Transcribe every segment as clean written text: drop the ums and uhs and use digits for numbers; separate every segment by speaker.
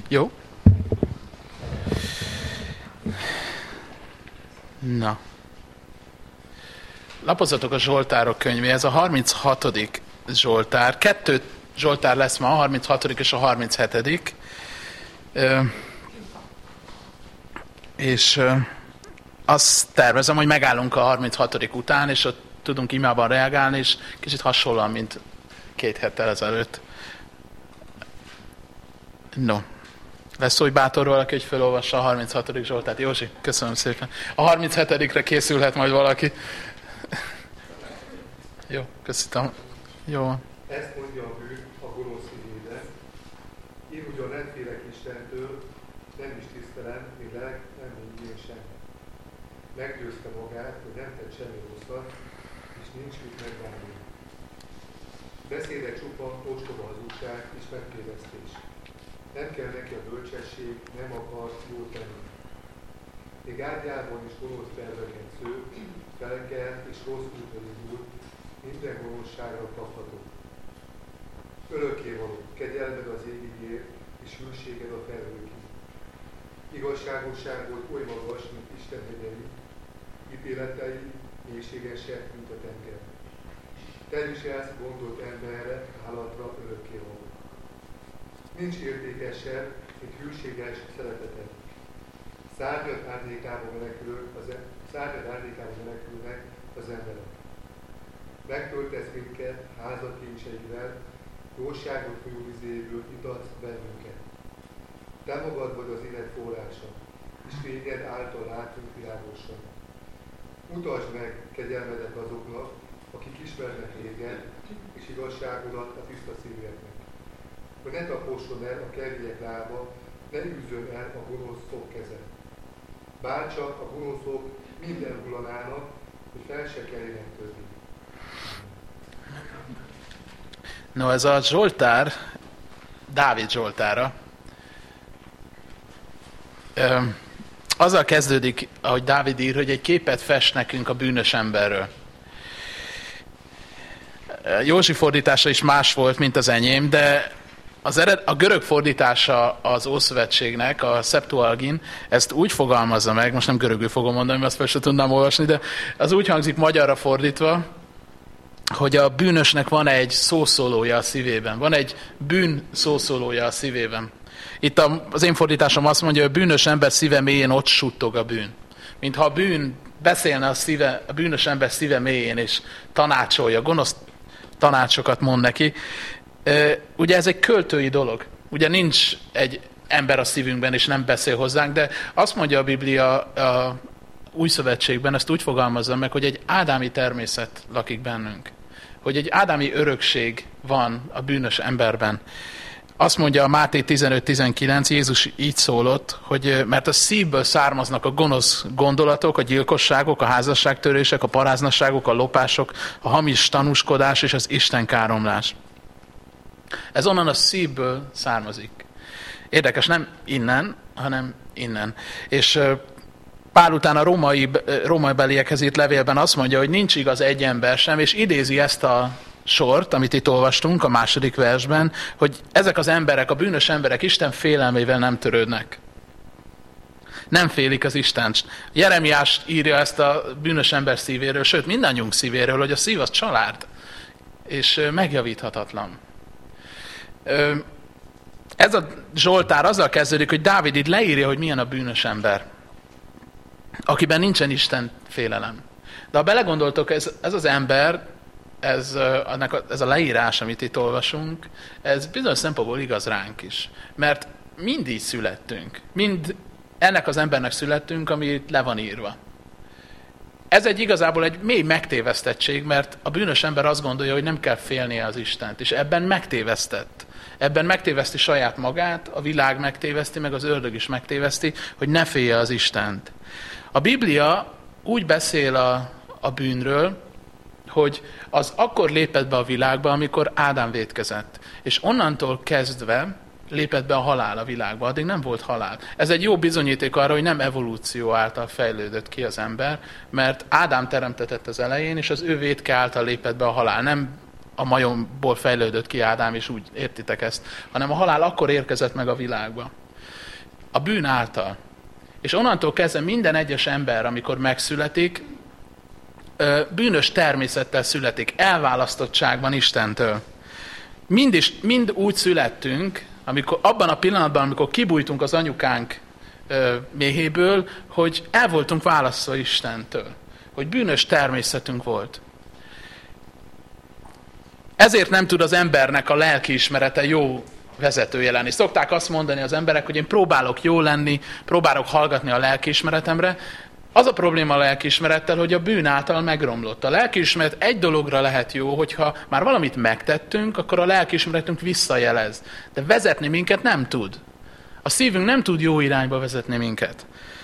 Speaker 1: Jó? Na. Lapozzatok a Zsoltárok könyvéhez, a 36. Zsoltár. 2 Zsoltár lesz ma, a 36. és a 37. És azt tervezem, hogy megállunk a 36. után, és ott tudunk imában reagálni, és kicsit hasonlóan, mint 2 héttel ezelőtt. No. Lesz szó, hogy bátor valaki, hogy felolvassa a 36. Zsoltárt. Józsi, köszönöm szépen. A 37-re készülhet majd valaki. Jó, köszönöm. Jó.
Speaker 2: Ezt mondja a bűn a gonosz szívébe. Én ugyan nem félek Istentől, nem is tisztelem, mint lelk, nem mint én sem. Meggyőzte magát, hogy nem tett semmi rosszat, és nincs mit megbánni. Beszéde csupa ostoba hazugság és megkérdeztés. Nem kell neki a bölcsesség, nem akar jót tenni. Még ágyában is gonosz terveket sző, felkelt és rossz útra indul, minden gonoszságra kapható. Örökkévaló, kegyelmed az égig és hűséged a felhőkig. Igazságosságot oly magas, mint Isten hegyei, ítéletei mélységesek, mint a tenger. Te viselsz gondolt emberre, állatra örökkévaló. Nincs értékesebb, mint hűséges szereteted. Szárnyad árnyékában menekülnek az emberek. Megtöltesz minket házad kincseivel, jóságot folyó vizéből itatsz bennünket. Te magad vagy az élet forrása, és fényed által látunk világosan. Mutasd meg kegyelmedet azoknak, akik ismernek téged, és igazságodat a tiszta szívűeknek. Hogy ne taposson el a kerülyek lába, ne üzzön el a gonoszok keze. Bárcsak a gonoszok minden hullanának, hogy fel se keljenek többé.
Speaker 1: No, ez a Zsoltár, Dávid Zsoltára. Azzal kezdődik, ahogy Dávid ír, hogy egy képet fest nekünk a bűnös emberről. Józsi fordítása is más volt, mint az enyém, de a görög fordítása az Ószövetségnek, a Septuagint, ezt úgy fogalmazza meg, most nem görögül fogom mondani, mert azt fel sem tudnám olvasni, de az úgy hangzik magyarra fordítva, hogy a bűnösnek van egy szószólója a szívében. Van egy bűn szószólója a szívében. Itt az én fordításom azt mondja, hogy a bűnös ember szíve mélyén ott suttog a bűn. Mintha a bűn beszélne a bűnös ember szíve mélyén, és tanácsolja, gonosz tanácsokat mond neki. Ugye ez egy költői dolog. Ugye nincs egy ember a szívünkben, és nem beszél hozzánk, de azt mondja a Biblia a Új Szövetségben, ezt úgy fogalmazza meg, hogy egy ádámi természet lakik bennünk. Hogy egy ádámi örökség van a bűnös emberben. Azt mondja a Máté 15-19, Jézus így szólott, hogy mert a szívből származnak a gonosz gondolatok, a gyilkosságok, a házasságtörések, a paráznasságok, a lopások, a hamis tanúskodás és az istenkáromlás. Ez onnan a szívből származik. Érdekes, nem innen, hanem innen. És Pál után a római beliekhez írt levélben azt mondja, hogy nincs igaz egy ember sem, és idézi ezt a sort, amit itt olvastunk a 2. versben, hogy ezek az emberek, a bűnös emberek Isten félelmével nem törődnek. Nem félik az Istent. Jeremiás írja ezt a bűnös ember szívéről, sőt mindannyiunk szívéről, hogy a szív az család, és megjavíthatatlan. Ez a Zsoltár azzal kezdődik, hogy Dávid itt leírja, hogy milyen a bűnös ember, akiben nincsen Isten félelem. De ha belegondoltok, ez az ember, ez a leírás, amit itt olvasunk, ez bizonyos szempontból igaz ránk is. Mert mind így születtünk. Mind ennek az embernek születtünk, ami le van írva. Ez igazából egy mély megtévesztettség, mert a bűnös ember azt gondolja, hogy nem kell félnie az Istent, és ebben megtévesztett. Ebben megtéveszti saját magát, a világ megtéveszti, meg az ördög is megtéveszti, hogy ne félje az Istent. A Biblia úgy beszél a bűnről, hogy az akkor lépett be a világba, amikor Ádám vétkezett. És onnantól kezdve lépett be a halál a világba, addig nem volt halál. Ez egy jó bizonyíték arra, hogy nem evolúció által fejlődött ki az ember, mert Ádám teremtetett az elején, és az ő vétke által lépett be a halál. Nem a majomból fejlődött ki Ádám, és úgy értitek ezt, hanem a halál akkor érkezett meg a világba. A bűn által. És onnantól kezdve minden egyes ember, amikor megszületik, bűnös természettel születik, elválasztottságban Istentől. Mind úgy születtünk, amikor, abban a pillanatban, amikor kibújtunk az anyukánk méhéből, hogy el voltunk választva Istentől. Hogy bűnös természetünk volt. Ezért nem tud az embernek a lelkiismerete jó vezetője lenni. Szokták azt mondani az emberek, hogy én próbálok jó lenni, próbálok hallgatni a lelkiismeretemre. Az a probléma a lelkiismerettel, hogy a bűn által megromlott. A lelkiismeret egy dologra lehet jó, hogyha már valamit megtettünk, akkor a lelkiismeretünk visszajelez. De vezetni minket nem tud. A szívünk nem tud jó irányba vezetni minket.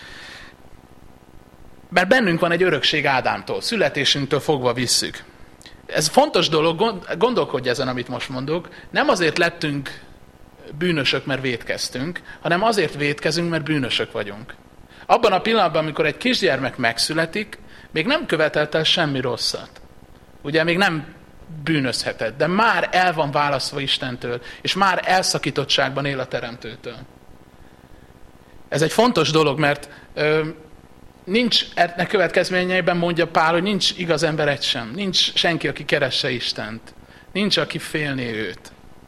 Speaker 1: Mert bennünk van egy örökség Ádámtól, születésünktől fogva visszük. Ez fontos dolog, gondolkodj ezen, amit most mondok. Nem azért lettünk bűnösök, mert vétkeztünk, hanem azért vétkezünk, mert bűnösök vagyunk. Abban a pillanatban, amikor egy kisgyermek megszületik, még nem követelt el semmi rosszat. Ugye még nem bűnözhetett, de már el van választva Istentől, és már elszakítottságban él a Teremtőtől. Ez egy fontos dolog, mert nincs ennek következményeiben, mondja Pál, hogy nincs igaz ember egy sem. Nincs senki, aki keresse Istent. Nincs, aki félné őt.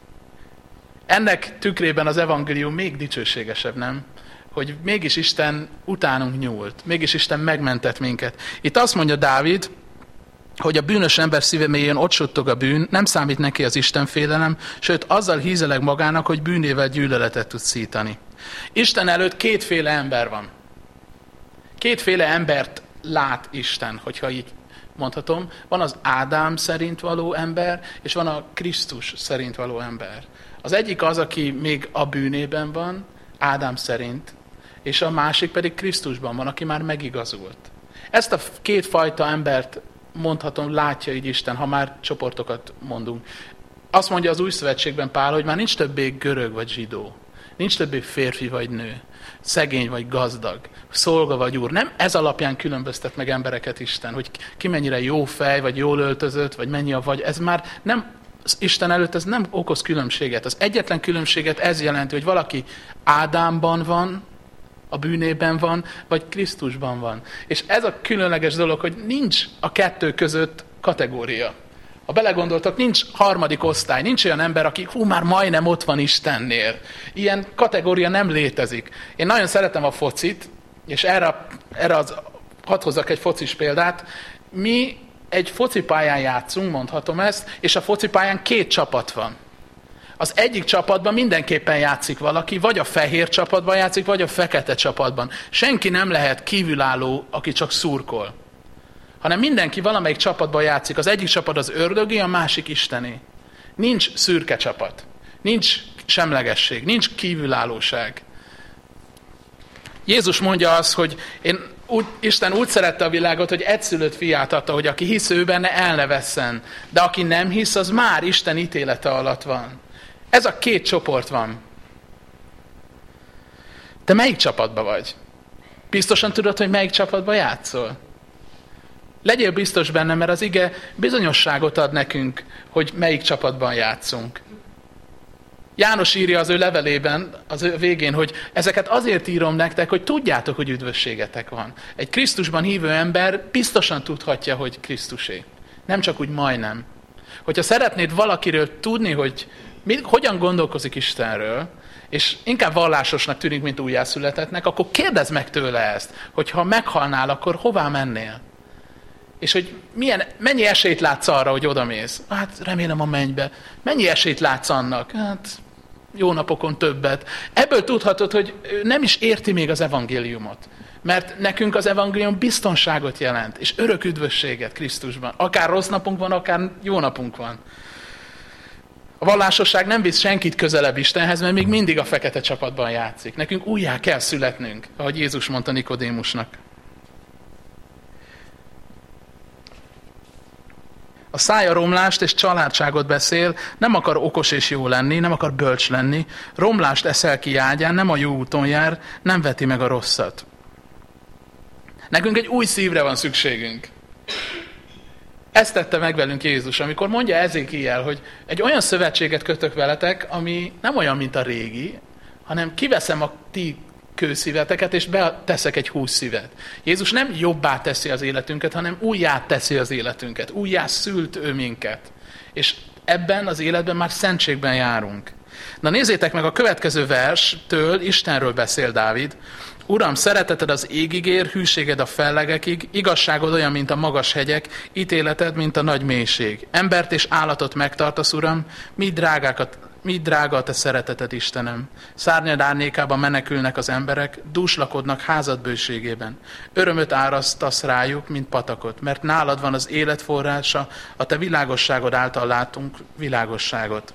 Speaker 1: Ennek tükrében az evangélium még dicsőségesebb, nem? Hogy mégis Isten utánunk nyúlt. Mégis Isten megmentett minket. Itt azt mondja Dávid, hogy a bűnös ember szíve mélyén ott suttog a bűn, nem számít neki az Istenfélelem, sőt azzal hízeleg magának, hogy bűnével gyűlöletet tud szítani. Isten előtt kétféle ember van. Kétféle embert lát Isten, hogyha így mondhatom. Van az Ádám szerint való ember, és van a Krisztus szerint való ember. Az egyik az, aki még a bűnében van, Ádám szerint, és a másik pedig Krisztusban van, aki már megigazult. Ezt a kétfajta embert mondhatom, látja így Isten, ha már csoportokat mondunk. Azt mondja az Új Szövetségben Pál, hogy már nincs többé görög vagy zsidó. Nincs többé férfi vagy nő. Szegény vagy gazdag. Szolga vagy úr. Nem ez alapján különböztet meg embereket Isten, hogy ki mennyire jó fej, vagy jól öltözött, vagy mennyi a vagy. Ez már nem, Isten előtt ez nem okoz különbséget. Az egyetlen különbséget ez jelenti, hogy valaki Ádámban van, a bűnében van, vagy Krisztusban van. És ez a különleges dolog, hogy nincs a kettő között kategória. Ha belegondoltak, nincs harmadik osztály, nincs olyan ember, aki már majdnem ott van Istennél. Ilyen kategória nem létezik. Én nagyon szeretem a focit, és erre hadd hozzak egy focis példát. Mi egy focipályán játszunk, mondhatom ezt, és a focipályán 2 csapat van. Az egyik csapatban mindenképpen játszik valaki, vagy a fehér csapatban játszik, vagy a fekete csapatban. Senki nem lehet kívülálló, aki csak szurkol. Hanem mindenki valamelyik csapatban játszik. Az egyik csapat az ördögé, a másik istené. Nincs szürke csapat. Nincs semlegesség. Nincs kívülállóság. Jézus mondja azt, hogy Isten úgy szerette a világot, hogy egyszülött fiát adta, hogy aki hisz ő benne, el ne vesszen. De aki nem hisz, az már Isten ítélete alatt van. Ez a 2 csoport van. Te melyik csapatban vagy? Biztosan tudod, hogy melyik csapatban játszol? Legyél biztos benne, mert az ige bizonyosságot ad nekünk, hogy melyik csapatban játszunk. János írja az ő levelében, az ő végén, hogy ezeket azért írom nektek, hogy tudjátok, hogy üdvösségetek van. Egy Krisztusban hívő ember biztosan tudhatja, hogy Krisztusé. Nem csak úgy majdnem. Hogyha szeretnéd valakiről tudni, hogy hogyan gondolkozik Istenről, és inkább vallásosnak tűnik, mint újjászületettnek, akkor kérdezd meg tőle ezt, hogy ha meghalnál, akkor hová mennél? És hogy mennyi esélyt látsz arra, hogy odamész? Hát remélem a mennybe. Mennyi esélyt látsz annak? Hát jó napokon többet. Ebből tudhatod, hogy nem is érti még az evangéliumot. Mert nekünk az evangélium biztonságot jelent, és örök üdvösséget Krisztusban. Akár rossz napunk van, akár jó napunk van. A vallásosság nem visz senkit közelebb Istenhez, mert még mindig a fekete csapatban játszik. Nekünk újjá kell születnünk, ahogy Jézus mondta Nikodémusnak. A szája romlást és családságot beszél, nem akar okos és jó lenni, nem akar bölcs lenni, romlást eszel ki ágyán, nem a jó úton jár, nem veti meg a rosszat. Nekünk egy új szívre van szükségünk. Ezt tette meg velünk Jézus, amikor mondja Ezékiel, hogy egy olyan szövetséget kötök veletek, ami nem olyan, mint a régi, hanem kiveszem a ti kőszíveteket, és beteszek egy 20 szívet. Jézus nem jobbá teszi az életünket, hanem újjá teszi az életünket. Újjá szült ő minket. És ebben az életben már szentségben járunk. Na nézzétek meg, a következő verstől Istenről beszél Dávid. Uram, szereteted az égig ér, hűséged a fellegekig, igazságod olyan, mint a magas hegyek, ítéleted, mint a nagy mélység. Embert és állatot megtartasz, Uram, mi drága a te szereteted, Istenem. Szárnyad árnyékában menekülnek az emberek, dúslakodnak házad bőségében. Örömöt árasztasz rájuk, mint patakot, mert nálad van az élet forrása, a te világosságod által látunk világosságot.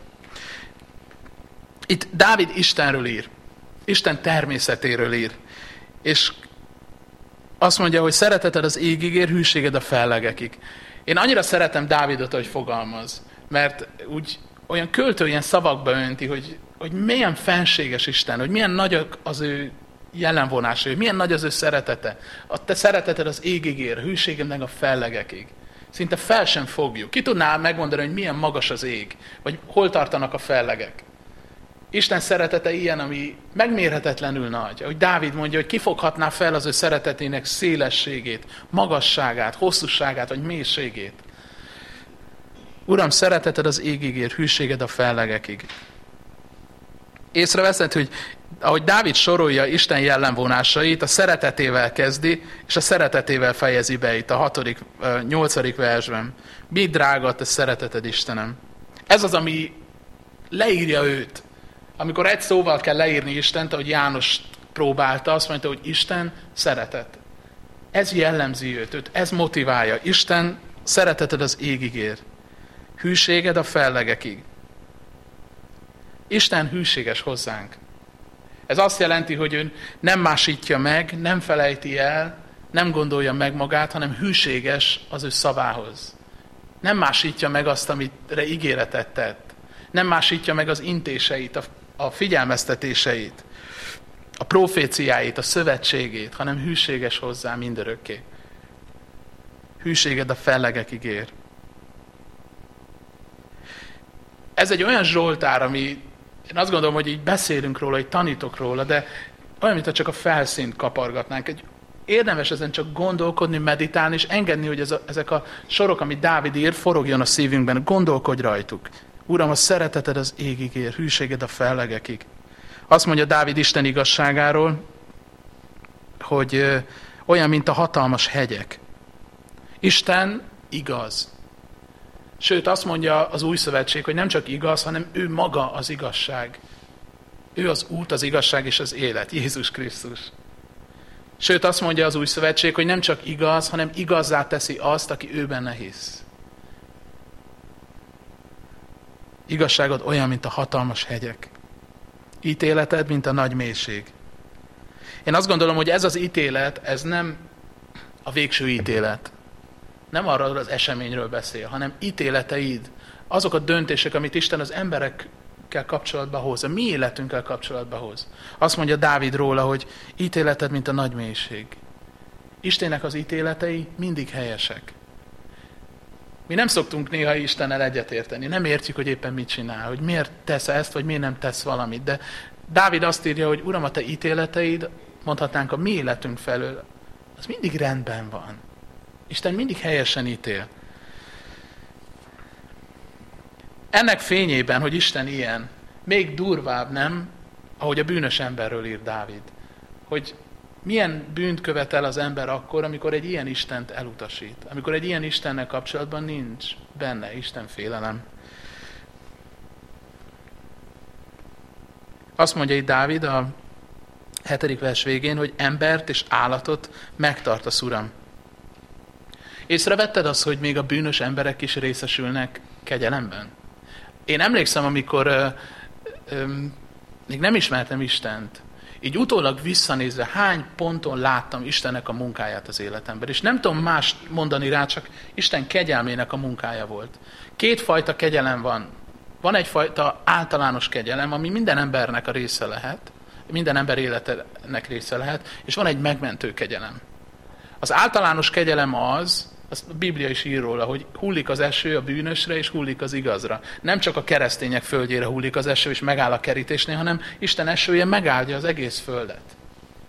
Speaker 1: Itt Dávid Istenről ír, Isten természetéről ír, és azt mondja, hogy szereteted az égig ér, hűséged a fellegekig. Én annyira szeretem Dávidot, hogy fogalmaz, mert úgy olyan költő ilyen szavakba önti, hogy milyen fenséges Isten, hogy milyen nagy az ő jellemvonása, hogy milyen nagy az ő szeretete. A te szereteted az égig ér, hűséged meg a fellegekig. Szinte fel sem fogjuk. Ki tudná megmondani, hogy milyen magas az ég, vagy hol tartanak a fellegek? Isten szeretete ilyen, ami megmérhetetlenül nagy. Ahogy Dávid mondja, hogy kifoghatná fel az ő szeretetének szélességét, magasságát, hosszúságát, vagy mélységét. Uram, szereteted az égig ér, hűséged a fellegekig. Észreveszed, hogy ahogy Dávid sorolja Isten jellemvonásait, a szeretetével kezdi, és a szeretetével fejezi be itt a 8. versben. Mi drága a te szereteted, Istenem. Ez az, ami leírja őt. Amikor egy szóval kell leírni Istent, ahogy János próbálta, azt mondta, hogy Isten szeretet. Ez jellemzi őt, ez motiválja. Isten szereteted az égig ér. Hűséged a fellegekig. Isten hűséges hozzánk. Ez azt jelenti, hogy ő nem másítja meg, nem felejti el, nem gondolja meg magát, hanem hűséges az ő szavához. Nem másítja meg azt, amire ígéretet tett. Nem másítja meg az intéseit, a figyelmeztetéseit, a proféciáit, a szövetségét, hanem hűséges hozzá mindörökké. Hűséged a fellegekig ér. Ez egy olyan zsoltár, ami én azt gondolom, hogy így beszélünk róla, hogy tanítok róla, de olyan, mintha csak a felszínt kapargatnánk. Érdemes ezen csak gondolkodni, meditálni, és engedni, hogy ezek a sorok, amit Dávid ír, forogjon a szívünkben. Gondolkodj rajtuk. Uram, a szereteted az égig ér, hűséged a fellegekig. Azt mondja Dávid Isten igazságáról, hogy olyan, mint a hatalmas hegyek. Isten igaz. Sőt, azt mondja az Új Szövetség, hogy nem csak igaz, hanem ő maga az igazság. Ő az út, az igazság és az élet, Jézus Krisztus. Sőt, azt mondja az Új Szövetség, hogy nem csak igaz, hanem igazzá teszi azt, aki ő benne hisz. Igazságod olyan, mint a hatalmas hegyek. Ítéleted, mint a nagy mélység. Én azt gondolom, hogy ez az ítélet, ez nem a végső ítélet. Nem arról az eseményről beszél, hanem ítéleteid, azok a döntések, amit Isten az emberekkel kapcsolatba hoz, a mi életünkkel kapcsolatba hoz. Azt mondja Dávid róla, hogy ítéleted, mint a nagy mélység. Istennek az ítéletei mindig helyesek. Mi nem szoktunk néha Istennel egyetérteni, nem értjük, hogy éppen mit csinál, hogy miért tesz ezt, vagy miért nem tesz valamit. De Dávid azt írja, hogy Uram, a te ítéleteid, mondhatnánk a mi életünk felől, az mindig rendben van. Isten mindig helyesen ítél. Ennek fényében, hogy Isten ilyen, még durvább, nem, ahogy a bűnös emberről ír Dávid, hogy milyen bűnt követel az ember akkor, amikor egy ilyen Istent elutasít, amikor egy ilyen Istennel kapcsolatban nincs benne Isten félelem. Azt mondja itt Dávid a 7. vers végén, hogy embert és állatot megtartasz, Uram. Észrevetted azt, hogy még a bűnös emberek is részesülnek kegyelemben? Én emlékszem, amikor még nem ismertem Istent, így utólag visszanézve hány ponton láttam Istennek a munkáját az életemben. És nem tudom más mondani rá, csak Isten kegyelmének a munkája volt. Kétfajta kegyelem van. Van egyfajta általános kegyelem, ami minden embernek a része lehet, minden ember életének része lehet, és van egy megmentő kegyelem. Az általános kegyelem az, azt a Biblia is ír róla, hogy hullik az eső a bűnösre, és hullik az igazra. Nem csak a keresztények földjére hullik az eső, és megáll a kerítésnél, hanem Isten esője megáldja az egész földet.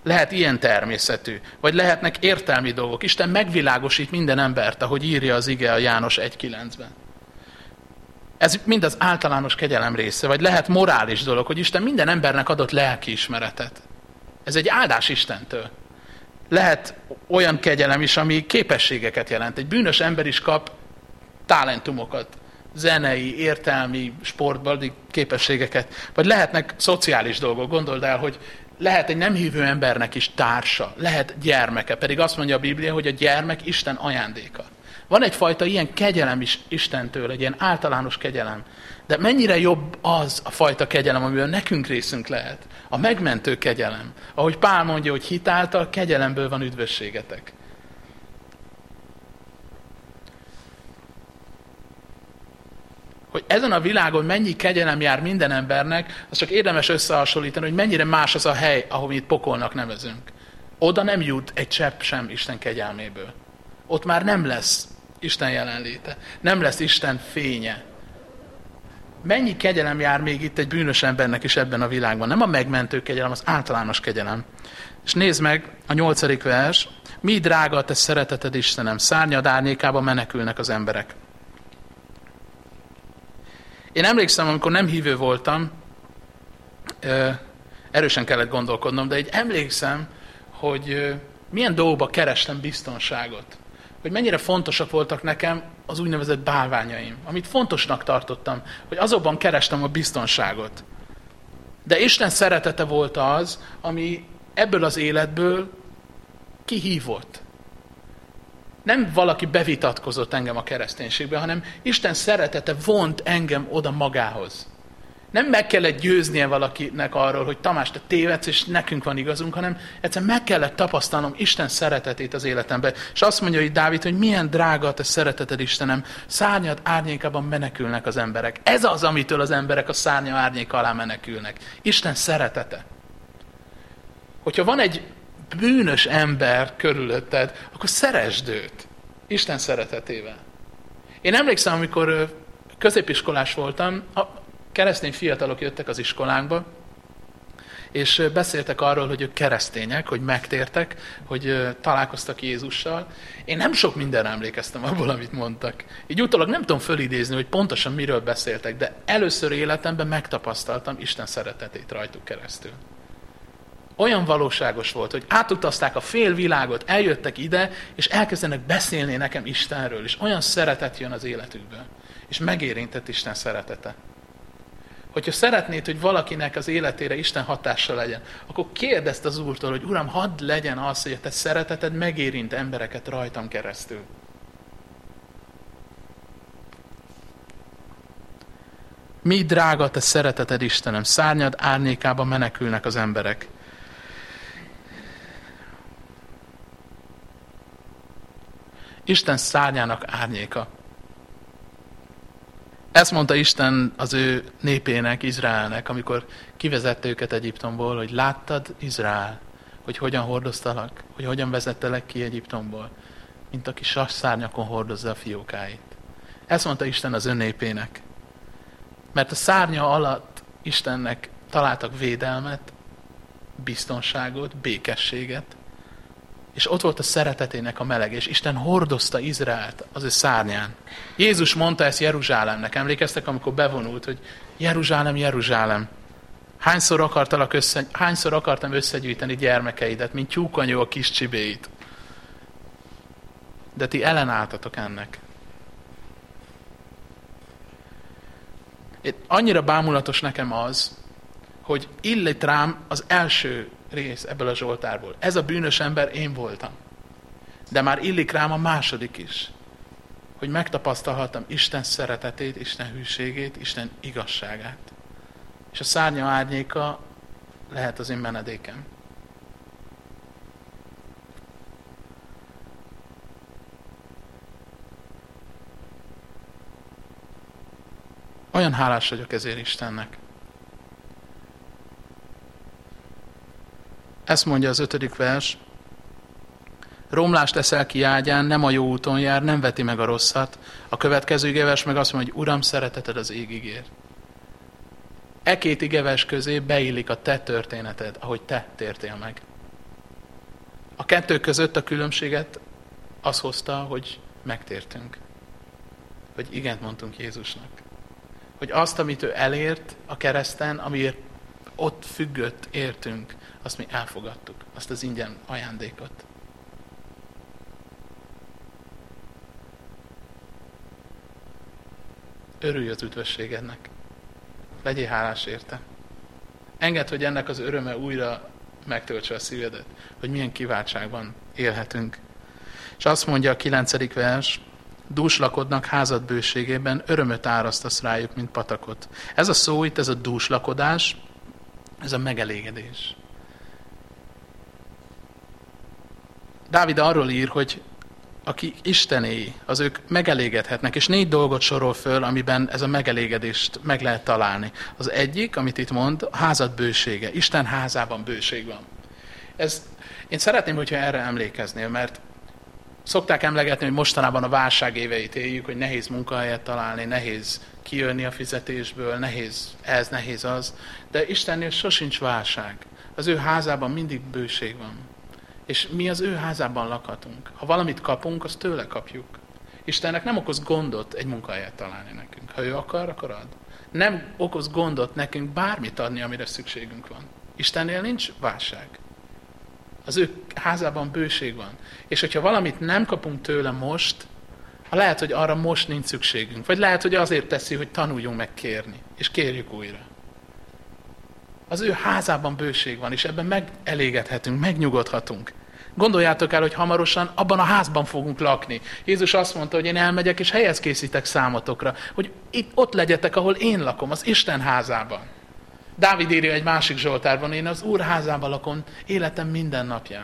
Speaker 1: lehet ilyen természetű, vagy lehetnek értelmi dolgok. Isten megvilágosít minden embert, ahogy írja az ige a János 1.9-ben. Ez mind az általános kegyelem része, vagy lehet morális dolog, hogy Isten minden embernek adott lelkiismeretet. Ez egy áldás Istentől. Lehet olyan kegyelem is, ami képességeket jelent. Egy bűnös ember is kap talentumokat, zenei, értelmi, sportbeli képességeket. Vagy lehetnek szociális dolgok. Gondold el, hogy lehet egy nem hívő embernek is társa, lehet gyermeke. Pedig azt mondja a Biblia, hogy a gyermek Isten ajándéka. Van egyfajta ilyen kegyelem is Istentől, egy ilyen általános kegyelem. De mennyire jobb az a fajta kegyelem, amiben nekünk részünk lehet. A megmentő kegyelem. Ahogy Pál mondja, hogy hit által kegyelemből van üdvösségetek. Hogy ezen a világon mennyi kegyelem jár minden embernek, az csak érdemes összehasonlítani, hogy mennyire más az a hely, ahol mi itt pokolnak nevezünk. Oda nem jut egy csepp sem Isten kegyelméből. Ott már nem lesz Isten jelenléte. Nem lesz Isten fénye. Mennyi kegyelem jár még itt egy bűnös embernek is ebben a világban? Nem a megmentő kegyelem, az általános kegyelem. És nézd meg a 8. vers. Mi drága a te szereteted, Istenem, szárnyad árnyékába menekülnek az emberek. Én emlékszem, amikor nem hívő voltam, erősen kellett gondolkodnom, de így emlékszem, hogy milyen dolgokba kerestem biztonságot. Hogy mennyire fontosak voltak nekem az úgynevezett bálványaim, amit fontosnak tartottam, hogy azokban kerestem a biztonságot. De Isten szeretete volt az, ami ebből az életből kihívott. Nem valaki bevitatkozott engem a kereszténységbe, hanem Isten szeretete vont engem oda magához. Nem meg kellett győznie valakinek arról, hogy Tamás, te tévedsz, és nekünk van igazunk, hanem egyszerűen meg kellett tapasztalnom Isten szeretetét az életemben. És azt mondja itt Dávid, hogy milyen drága a te szereteted, Istenem, szárnyad árnyékában menekülnek az emberek. Ez az, amitől az emberek a szárnya árnyéka alá menekülnek. Isten szeretete. Hogyha van egy bűnös ember körülötted, akkor szeresd őt Isten szeretetével. Én emlékszem, amikor középiskolás voltam, keresztény fiatalok jöttek az iskolánkba, és beszéltek arról, hogy ők keresztények, hogy megtértek, hogy találkoztak Jézussal. Én nem sok mindenre emlékeztem abból, amit mondtak. Így utólag nem tudom fölidézni, hogy pontosan miről beszéltek, de először életemben megtapasztaltam Isten szeretetét rajtuk keresztül. Olyan valóságos volt, hogy átutazták a fél világot, eljöttek ide, és elkezdenek beszélni nekem Istenről, és olyan szeretet jön az életükből. És megérintett Isten szeretete. Hogyha szeretnéd, hogy valakinek az életére Isten hatással legyen, akkor kérdezd az Úrtól, hogy Uram, hadd legyen az, hogy a te szereteted megérint embereket rajtam keresztül. Mi drága te szereteted, Istenem, szárnyad árnyékába menekülnek az emberek. Isten szárnyának árnyéka. Ezt mondta Isten az ő népének, Izraelnek, amikor kivezette őket Egyiptomból, hogy láttad, Izrael, hogy hogyan hordoztalak, hogy hogyan vezettelek ki Egyiptomból, mint aki sasszárnyakon hordozza a fiókáit. Ezt mondta Isten az ő népének. Mert a szárnya alatt Istennek találtak védelmet, biztonságot, békességet, és ott volt a szeretetének a meleg, és Isten hordozta Izraelt az ő szárnyán. Jézus mondta ezt Jeruzsálemnek. Emlékeztek, amikor bevonult, hogy Jeruzsálem, Jeruzsálem, hányszor akartam összegyűjteni gyermekeidet, mint tyúkanyó a kis csibéit. De ti ellenálltatok ennek. Annyira bámulatos nekem az, hogy illik rám az első rész ebből a Zsoltárból. Ez a bűnös ember én voltam. De már illik rám a második is. Hogy megtapasztalhattam Isten szeretetét, Isten hűségét, Isten igazságát. És a szárnya árnyéka lehet az én menedékem. Olyan hálás vagyok ezért Istennek. Ezt mondja az 5. vers. Romlást eszel ki ágyán, nem a jó úton jár, nem veti meg a rosszat. A következő igevers meg azt mondja, hogy Uram, szereteted az égig ér. E két igevers közé beillik a te történeted, ahogy te tértél meg. A kettő között a különbséget az hozta, hogy megtértünk. Hogy igent mondtunk Jézusnak. Hogy azt, amit ő elért a kereszten, amiért ott függött, értünk, azt mi elfogadtuk. Azt az ingyen ajándékot. Örülj az üdvösségednek. Legyél hálás érte. Engedd, hogy ennek az öröme újra megtöltse a szívedet, hogy milyen kiváltságban élhetünk. És azt mondja a 9. vers, dúslakodnak házad bőségében, örömöt árasztasz rájuk, mint patakot. Ez a szó itt, ez a dúslakodás, ez a megelégedés. Dávid arról ír, hogy aki istenéi, az ők megelégedhetnek, és 4 dolgot sorol föl, amiben ez a megelégedést meg lehet találni. Az egyik, amit itt mond, a házad bősége. Isten házában bőség van. Én szeretném, hogyha erre emlékeznél, mert szokták emlegetni, hogy mostanában a válság éveit éljük, hogy nehéz munkahelyet találni, nehéz kijönni a fizetésből, nehéz ez, nehéz az, de Istennél sosincs válság. Az ő házában mindig bőség van. És mi az ő házában lakhatunk. Ha valamit kapunk, azt tőle kapjuk. Istennek nem okoz gondot egy munkahelyet találni nekünk. Ha ő akar, akkor ad. Nem okoz gondot nekünk bármit adni, amire szükségünk van. Istennél nincs válság. Az ő házában bőség van. És hogyha valamit nem kapunk tőle most, lehet, hogy arra most nincs szükségünk. Vagy lehet, hogy azért teszi, hogy tanuljunk meg kérni. És kérjük újra. Az ő házában bőség van, és ebben megelégedhetünk, megnyugodhatunk. Gondoljátok el, hogy hamarosan abban a házban fogunk lakni. Jézus azt mondta, hogy én elmegyek, és helyet készítek számotokra, hogy ott legyetek, ahol én lakom, az Isten házában. Dávid írja egy másik Zsoltárban, én az Úr házában lakom életem minden napján.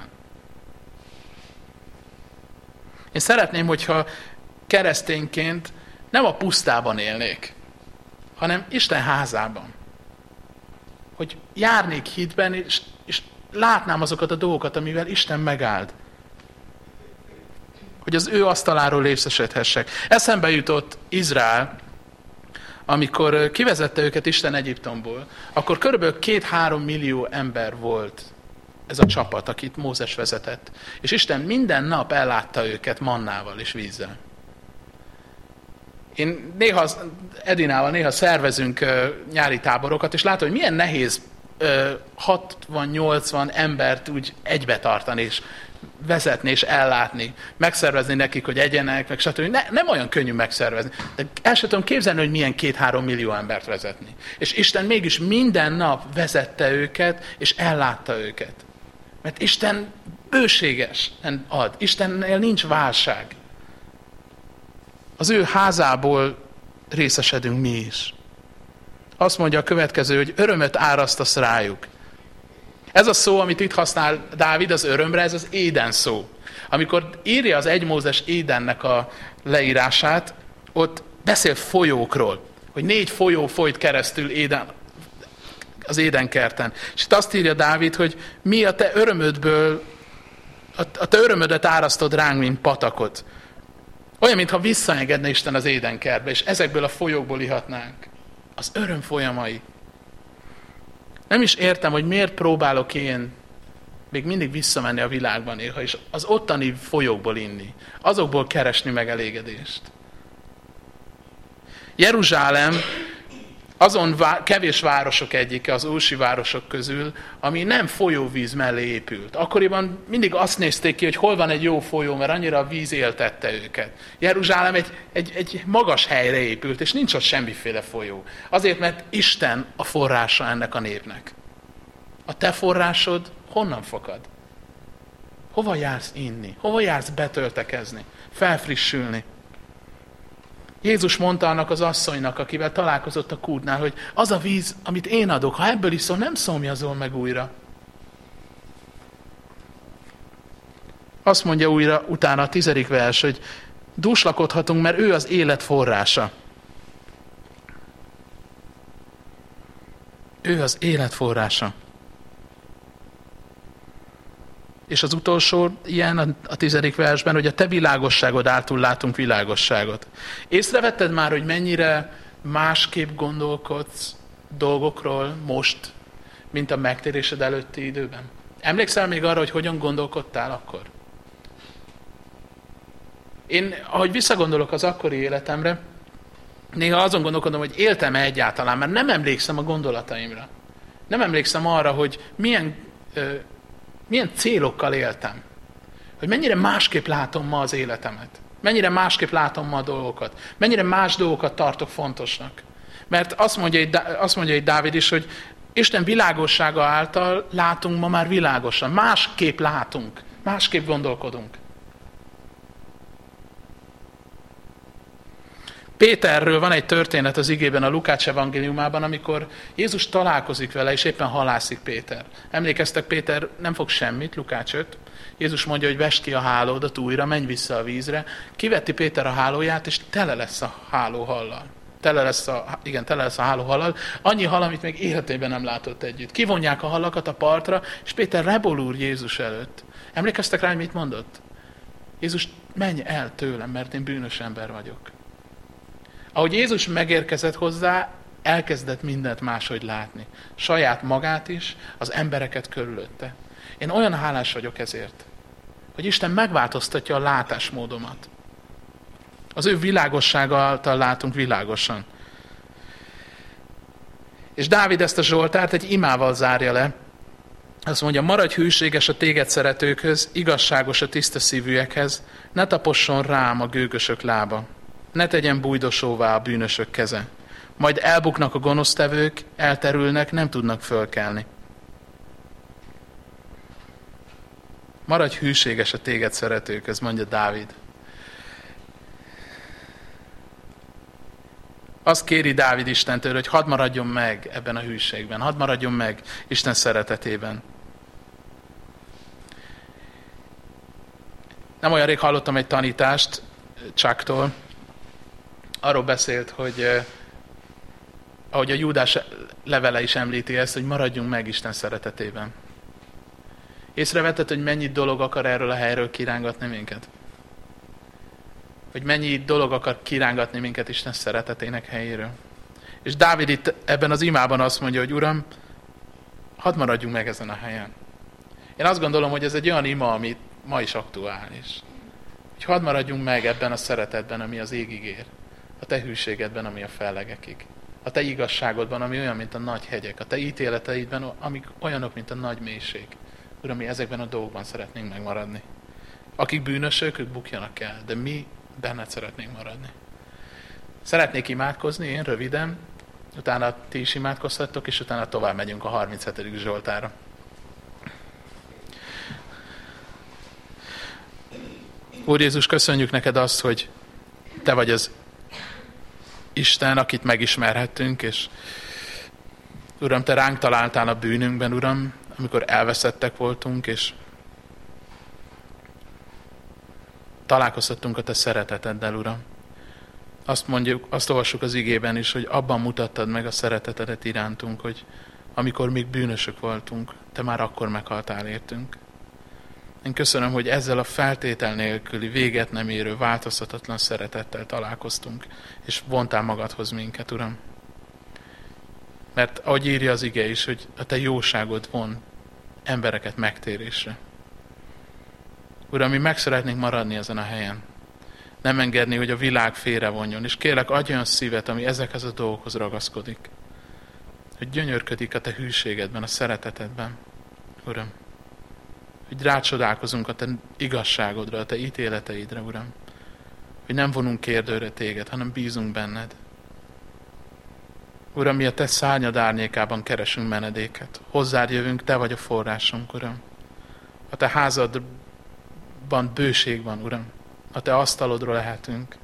Speaker 1: Én szeretném, hogyha keresztényként nem a pusztában élnék, hanem Isten házában. Hogy járnék hitben, és látnám azokat a dolgokat, amivel Isten megáld. Hogy az ő asztaláról részesedhessek. Eszembe jutott Izrael, amikor kivezette őket Isten Egyiptomból, akkor körülbelül 2-3 millió ember volt ez a csapat, akit Mózes vezetett. És Isten minden nap ellátta őket mannával és vízzel. Én Edinával néha szervezünk nyári táborokat, és látom, hogy milyen nehéz 60-80 embert úgy egybe tartani, és vezetni, és ellátni, megszervezni nekik, hogy egyenek, meg stb. Nem olyan könnyű megszervezni. De el sem tudom képzelni, hogy milyen 2-3 millió embert vezetni. És Isten mégis minden nap vezette őket, és ellátta őket. Mert Isten bőségesen ad. Istennél nincs válság. Az ő házából részesedünk mi is. Azt mondja a következő, hogy örömöt árasztasz rájuk. Ez a szó, amit itt használ Dávid az örömre, ez az Éden szó. Amikor írja az 1 Mózes Édennek a leírását, ott beszél folyókról, hogy 4 folyó folyt keresztül az Édenkerten. És itt azt írja Dávid, hogy mi a te örömödből, a te örömödet árasztod ránk, mint patakot. Olyan, mintha visszaengedne Isten az Édenkertbe, és ezekből a folyókból ihatnánk. Az öröm folyamai. Nem is értem, hogy miért próbálok én még mindig visszamenni a világban néha, és az ottani folyókból inni. Azokból keresni megelégedést. Jeruzsálem azon kevés városok egyike az ősi városok közül, ami nem folyóvíz mellé épült. Akkoriban mindig azt nézték ki, hogy hol van egy jó folyó, mert annyira a víz éltette őket. Jeruzsálem egy magas helyre épült, és nincs ott semmiféle folyó. Azért, mert Isten a forrása ennek a népnek. A te forrásod honnan fakad? Hova jársz inni? Hova jársz betöltekezni? Felfrissülni? Jézus mondta annak az asszonynak, akivel találkozott a kútnál, hogy az a víz, amit én adok, ha ebből iszol, nem szomjazol meg újra. Azt mondja újra utána a 10. vers, hogy dúslakodhatunk, mert ő az élet forrása. Ő az élet forrása. És az utolsó ilyen a 10. versben, hogy a te világosságod által látunk világosságot. Észrevetted már, hogy mennyire másképp gondolkodsz dolgokról most, mint a megtérésed előtti időben? Emlékszel még arra, hogy hogyan gondolkodtál akkor? Én, ahogy visszagondolok az akkori életemre, néha azon gondolkodom, hogy éltem-e egyáltalán, mert nem emlékszem a gondolataimra. Nem emlékszem arra, hogy milyen célokkal éltem. Hogy mennyire másképp látom ma az életemet. Mennyire másképp látom ma a dolgokat. Mennyire más dolgokat tartok fontosnak. Mert azt mondja itt Dávid is, hogy Isten világossága által látunk ma már világosan. Másképp látunk. Másképp gondolkodunk. Péterről van egy történet az igében, a Lukács evangéliumában, amikor Jézus találkozik vele, és éppen halászik Péter. Emlékeztek, Péter nem fog semmit, Lukács 5. Jézus mondja, hogy vesd ki a hálódat újra, menj vissza a vízre. Kiveti Péter a hálóját, és tele lesz a háló hallal. Tele lesz a háló hallal. Annyi hal, amit még életében nem látott együtt. Kivonják a halakat a partra, és Péter rebolúr Jézus előtt. Emlékeztek rá, hogy mit mondott? Jézus, menj el tőlem, mert én bűnös ember vagyok. Ahogy Jézus megérkezett hozzá, elkezdett mindent máshogy látni. Saját magát is, az embereket körülötte. Én olyan hálás vagyok ezért, hogy Isten megváltoztatja a látásmódomat. Az ő világossága által látunk világosan. És Dávid ezt a Zsoltárt egy imával zárja le. Azt mondja, maradj hűséges a téged szeretőkhöz, igazságos a tiszta szívűekhez, ne taposson rám a gőgösök lába. Ne tegyen bújdosóvá a bűnösök keze. Majd elbuknak a gonosztevők, elterülnek, nem tudnak fölkelni. Maradj hűséges a téged szeretőkhöz, mondja Dávid. Azt kéri Dávid Istentől, hogy hadd maradjon meg ebben a hűségben, hadd maradjon meg Isten szeretetében. Nem olyan rég hallottam egy tanítást Chucktól. Arról beszélt, hogy ahogy a Júdás levele is említi ezt, hogy maradjunk meg Isten szeretetében. Észrevetted, hogy mennyi dolog akar erről a helyről kirángatni minket? Hogy mennyi dolog akar kirángatni minket Isten szeretetének helyéről? És Dávid itt ebben az imában azt mondja, hogy Uram, hadd maradjunk meg ezen a helyen. Én azt gondolom, hogy ez egy olyan ima, ami ma is aktuális. Hogy hadd maradjunk meg ebben a szeretetben, ami az égig ér. A te hűségedben, ami a fellegekig. A te igazságodban, ami olyan, mint a nagy hegyek. A te ítéleteidben, amik olyanok, mint a nagy mélység. Uram, mi ezekben a dolgokban szeretnénk megmaradni. Akik bűnösök, ők bukjanak el, de mi benned szeretnénk maradni. Szeretnék imádkozni, én röviden, utána ti is imádkozhattok, és utána tovább megyünk a 37. Zsoltára. Úr Jézus, köszönjük neked azt, hogy te vagy az Isten, akit megismerhettünk, és Uram, te ránk találtál a bűnünkben, Uram, amikor elveszettek voltunk, és találkozhattunk a te szereteteddel, Uram. Azt olvassuk az igében is, hogy abban mutattad meg a szeretetedet irántunk, hogy amikor még bűnösök voltunk, te már akkor meghaltál értünk. Én köszönöm, hogy ezzel a feltétel nélküli, véget nem érő, változhatatlan szeretettel találkoztunk, és vontál magadhoz minket, Uram. Mert ahogy írja az ige is, hogy a te jóságod von embereket megtérésre. Uram, mi meg szeretnénk maradni ezen a helyen. Nem engedni, hogy a világ félrevonjon. És kérlek, adj olyan szívet, ami ezekhez a dolgokhoz ragaszkodik. Hogy gyönyörködik a te hűségedben, a szeretetedben. Uram, hogy rácsodálkozunk a te igazságodra, a te ítéleteidre, Uram. Hogy nem vonunk kérdőre téged, hanem bízunk benned. Uram, mi a te szárnyad árnyékában keresünk menedéket. Hozzád jövünk, te vagy a forrásunk, Uram. A te házadban bőség van, Uram. A te asztalodról lehetünk.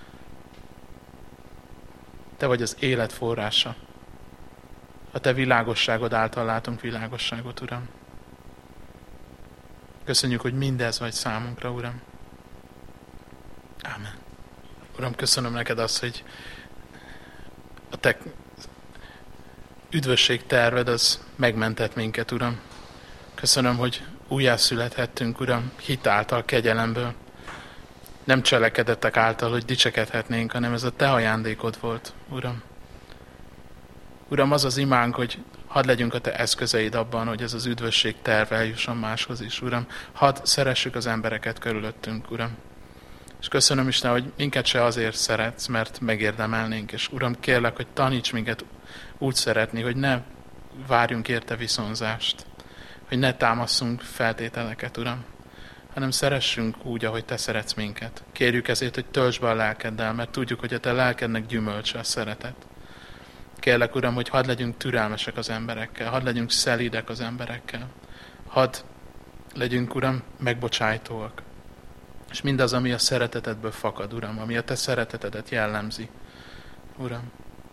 Speaker 1: Te vagy az élet forrása. A te világosságod által látunk világosságot, Uram. Köszönjük, hogy mindez vagy számunkra, Uram. Ámen. Uram, köszönöm neked azt, hogy a te üdvösség terved az megmentett minket, Uram. Köszönöm, hogy újjászülethettünk, Uram, hit által, kegyelemből. Nem cselekedetek által, hogy dicsekedhetnénk, hanem ez a te ajándékod volt, Uram. Uram, az az imánk, hogy Hadd legyünk a Te eszközeid abban, hogy ez az üdvösség terve eljusson máshoz is, Uram. Hadd szeressük az embereket körülöttünk, Uram. És köszönöm Isten, hogy minket se azért szeretsz, mert megérdemelnénk, és Uram, kérlek, hogy taníts minket úgy szeretni, hogy ne várjunk érte viszonzást, hogy ne támasszunk feltételeket, Uram, hanem szeressünk úgy, ahogy Te szeretsz minket. Kérjük ezért, hogy töltsd be a lelkeddel, mert tudjuk, hogy a Te lelkednek gyümölcse a szeretet. Kérlek, Uram, hogy hadd legyünk türelmesek az emberekkel, hadd legyünk szelídek az emberekkel, hadd legyünk, Uram, megbocsájtóak. És mindaz, ami a szeretetedből fakad, Uram, ami a Te szeretetedet jellemzi, Uram.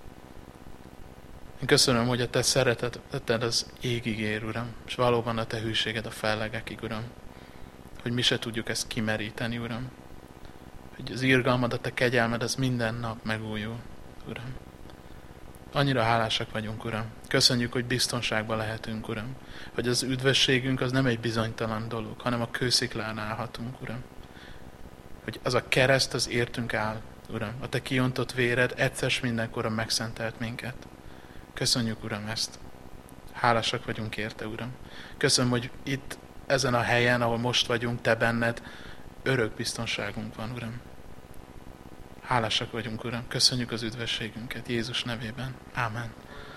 Speaker 1: Én köszönöm, hogy a Te szereteted az égig ér, Uram, és valóban a Te hűséged a fellegekig, Uram. Hogy mi se tudjuk ezt kimeríteni, Uram. Hogy az irgalmad, a Te kegyelmed, az minden nap megújul, Uram. Annyira hálásak vagyunk, Uram. Köszönjük, hogy biztonságban lehetünk, Uram. Hogy az üdvösségünk az nem egy bizonytalan dolog, hanem a kősziklán állhatunk, Uram. Hogy az a kereszt az értünk áll, Uram. A Te kiontott véred egyszer mindenkorra megszentelt minket. Köszönjük, Uram, ezt. Hálásak vagyunk érte, Uram. Köszönöm, hogy itt, ezen a helyen, ahol most vagyunk, Te benned, örök biztonságunk van, Uram. Hálásak vagyunk, Uram. Köszönjük az üdvösségünket Jézus nevében. Ámen.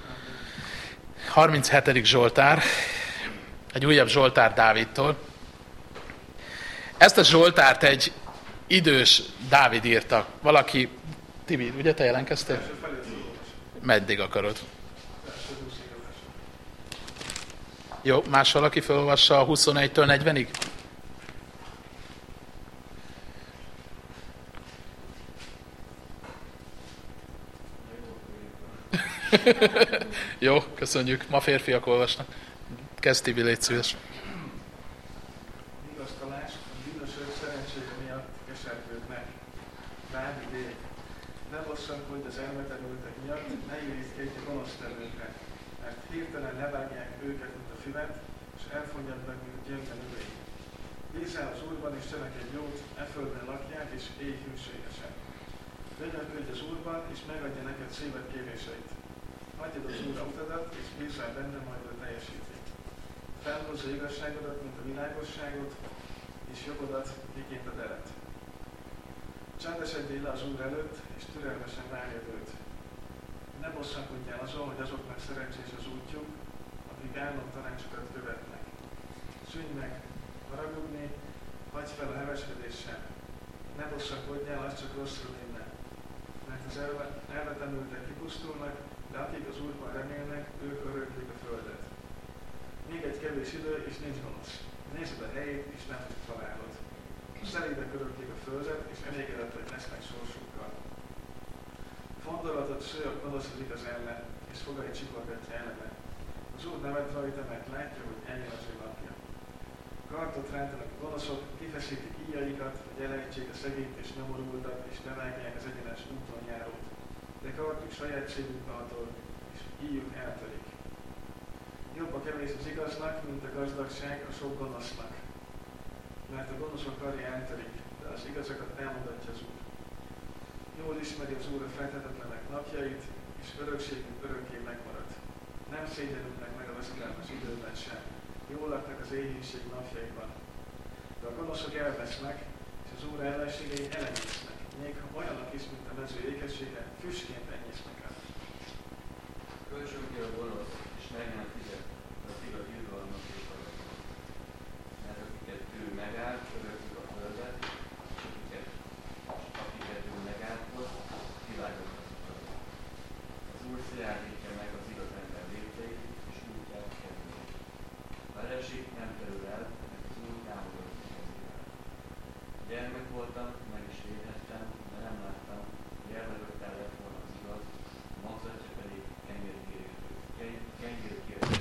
Speaker 1: 37. Zsoltár. Egy újabb Zsoltár Dávidtól. Ezt a Zsoltárt egy idős Dávid írta. Valaki, Tibi, ugye te jelentkeztél? Meddig akarod? Jó, más valaki felolvassa a 21-től 40-ig? Jó, köszönjük. Ma férfiak olvasnak. Kezd, Tibi, légy szíves.
Speaker 3: Vigasztalás a bűnösök szerencséje miatt keservődnek. Dávid él. Ne bosszankodj az elvetemültek miatt, ne irigykedj a gonosztevőkre, mert hirtelen levágják őket, mint a füvet, és elfonjad meg, mint gyönge növény. Bízzál az Úrban, és cselekedj jót, e földön lakják, és élj hűségesen. Könyörgődj az Úrban, és megadja neked szíved kéréseit. Hagyjad az Úr utadat, és bízzál benne, majd ő teljesíti. Felhozza igazságodat, mint a világosságot, és jogodat, miként a deret. Csendesedjél le az Úr előtt, és türelmesen várjad őt. Ne bosszankodjál azon, hogy azoknak szerencsés az útjuk, akik állandó tanácsokat követnek. Szűnj meg haragudni, hagyj fel a heveskedéssel. Ne bosszankodjál, az csak rosszul lenne. Mert az elvetemültek kipusztulnak, de akik az Úrban remélnek, ők öröklik a földet. Még egy kevés idő, és nincs gonosz. Nézd a helyét, és nem találod. A szelídek öröklik a földet, és elégedettek lesznek sorsukkal. Fondolatot sző a gonosz az igaz ellen, és fogai csikorgatja ellene. Az Úr nevet rajta, mert látja, hogy eljön az ő napja. Kartot rántanak a gonoszok, kifeszítik íjaikat, hogy elejtsék a szegényt és nyomorultat, és ne vágják az egyenes úton járót. De kartuk sajátségükbe hatol, és íjuk eltörik. Jobb a kevés az igaznak, mint a gazdagság a sok gonosznak. Mert a gonoszok karja eltörik, de az igazakat támogatja az Úr. Jól ismeri az Úr a feltetetlenek napjait, és örökségünk örökké megmarad. Nem szégyenülnek meg a veszedelmes időben sem. Jól laknak az éhínség napjaiban. De a gonoszok elvesznek, és az Úr ellenségei elenyésznek. Még ha olyanok is, mint a mező ékessége, füstként enyésznek el.
Speaker 4: Költsön ki a gonosz, és meg nem fizet, az igaz irgalmat és hallgatnak. Mert akiket ő megállt, öröklik a földet, és akiket ő megállt, kivágott az utat. Az Úr szilárdítja meg az igaz ember lépteit, és útját kedveli. A vereség nem terül el, mert az Úr támogatja kezével. Gyermek voltam, meg is védhettem, de nem láttam, hogy elmerőttel lett volna az igaz, a magzatja pedig kenyérkérhető.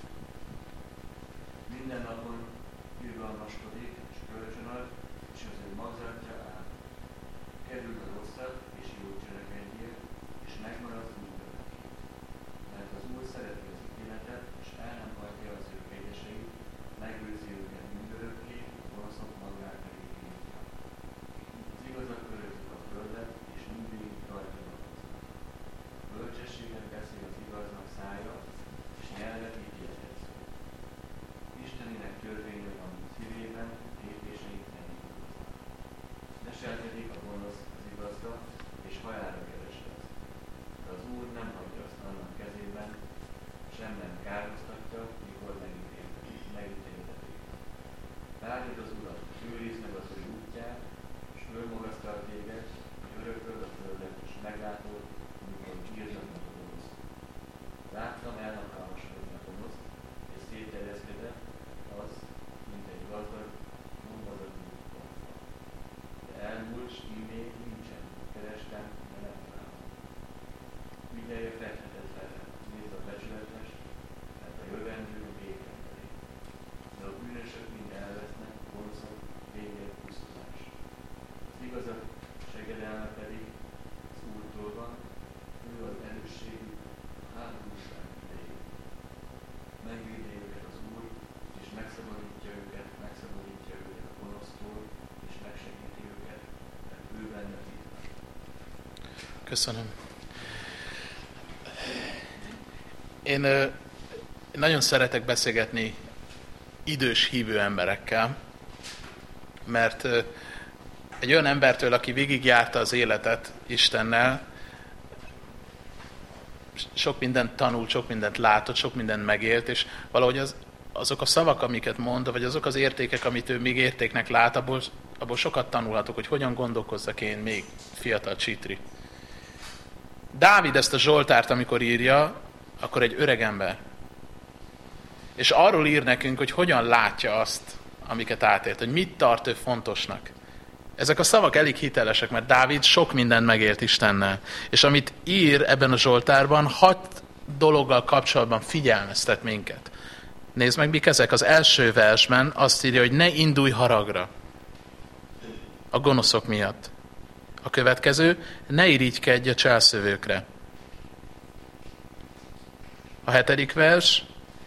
Speaker 4: Minden napon irgalmaskodik, és kölcsön ad, és az ő magzatja áll. Kerüld a rosszat, és jót cselekedjél, és megmaradsz mindörökké. Mert az Úr szereti az ítéletet, és el nem hagyja az ő kegyeseit, megőrzi őket mindörökké, a gonoszok magát pedig kinyitja. Az igazak öröklik a földet, és mindig rajta dolgoznak. Bölcsességet beszél az igaznak szája, és nyelve Áldjad az Urat, és őrizd meg az ő útját, és fölmagasztal téged, hogy örököd a földet, és meglátod, amikor írnak meg a gonosz. Láttam elhatalmasodni a gonosz, és szétterjeszkedett az, mint egy gazdag, mondadatú parfa. De elmúlt, s még nincsen, kerestem, de nem találom. Figyelj a fethetetlenre, nézd a becsületes, mert a jövendő a béke felé. De a bűnösök mind elvesznek, gonoszok, végig pusztulás. Az igazak segedelme pedig az Úrtól van, ő az erősségük, a háborúság idején. Megvédi őket az Úr, és megszabadítja őket a gonosztól, és megsegíti őket, mert ő benne titkán.
Speaker 1: Köszönöm. Én nagyon szeretek beszélgetni idős hívő emberekkel, mert egy olyan embertől, aki végigjárta az életet Istennel, sok mindent tanult, sok mindent látott, sok mindent megélt, és valahogy azok a szavak, amiket mond, vagy azok az értékek, amit ő még értéknek lát, abból sokat tanulhatok, hogy hogyan gondolkozzak én még fiatal csitri. Dávid ezt a Zsoltárt, amikor írja, akkor egy öreg ember. És arról ír nekünk, hogy hogyan látja azt, amiket átélt, hogy mit tart ő fontosnak. Ezek a szavak elég hitelesek, mert Dávid sok mindent megélt Istennel. És amit ír ebben a Zsoltárban, 6 dologgal kapcsolatban figyelmeztet minket. Nézd meg, mik ezek. Az első versben azt írja, hogy ne indulj haragra a gonoszok miatt. A következő, ne irigykedj a cselszövőkre. A 7. vers,